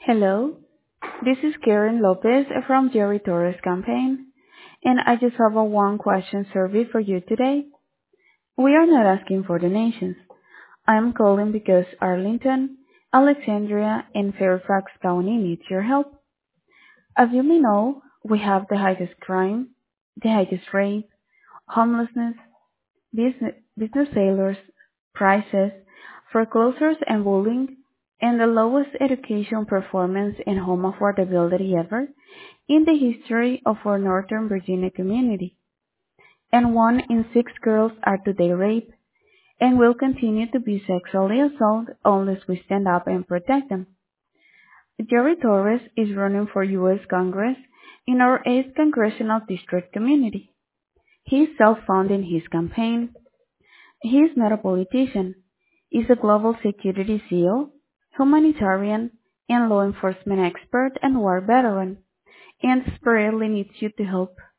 Hello, this is Karen Lopez from Jerry Torres campaign, and I just have a one question survey for you today. We are not asking for donations. I am calling because Arlington, Alexandria, and Fairfax County needs your help. As you may know, we have the highest crime, the highest rape, homelessness, business failures, prices, foreclosures and bullying, and the lowest education performance and home affordability ever in the history of our Northern Virginia community. And 1 in 6 girls are today raped and will continue to be sexually assaulted unless we stand up and protect them. Jerry Torres is running for U.S. Congress in our 8th Congressional District community. He is self-funding his campaign. He is not a politician. He's a global security SEAL, humanitarian, and law enforcement expert and war veteran, and desperately needs you to help.